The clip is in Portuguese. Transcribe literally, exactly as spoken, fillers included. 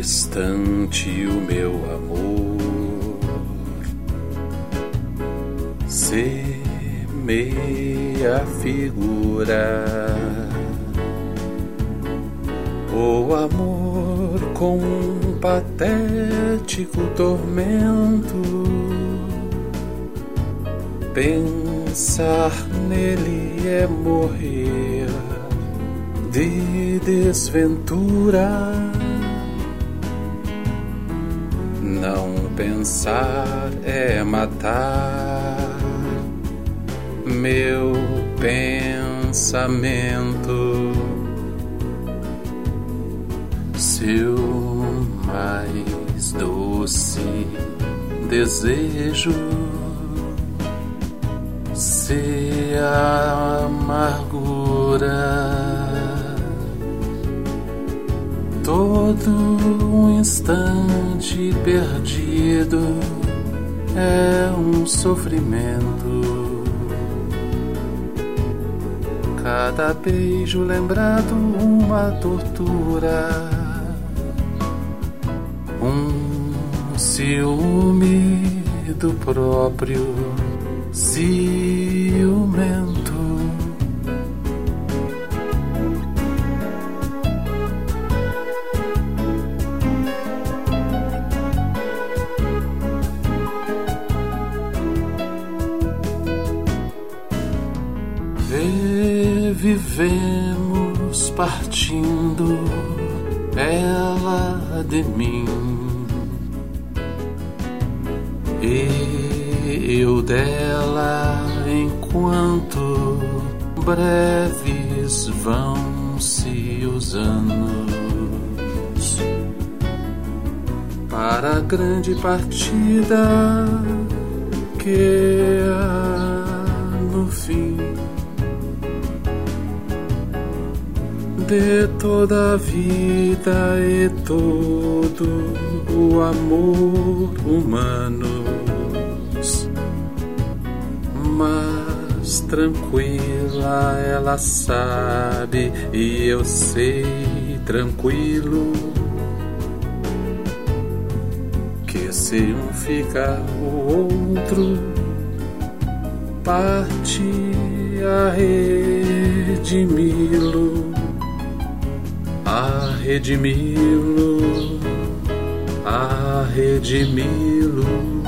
distante o meu amor semeia a figura. O amor com um patético tormento, pensar nele é morrer de desventura. Não pensar é matar meu pensamento. Seu mais doce desejo se a amargura. Todo um instante perdido é um sofrimento. Cada beijo lembrado uma tortura. Um ciúme do próprio ciumento. Vivemos partindo, ela de mim e eu dela, enquanto breves vão-se os anos para a grande partida que há no fim de toda a vida e todo o amor humanos. Mas tranquila ela sabe e eu sei tranquilo que se um ficar o outro parte a redimi-lo. A redimi-lo, a redimi-lo.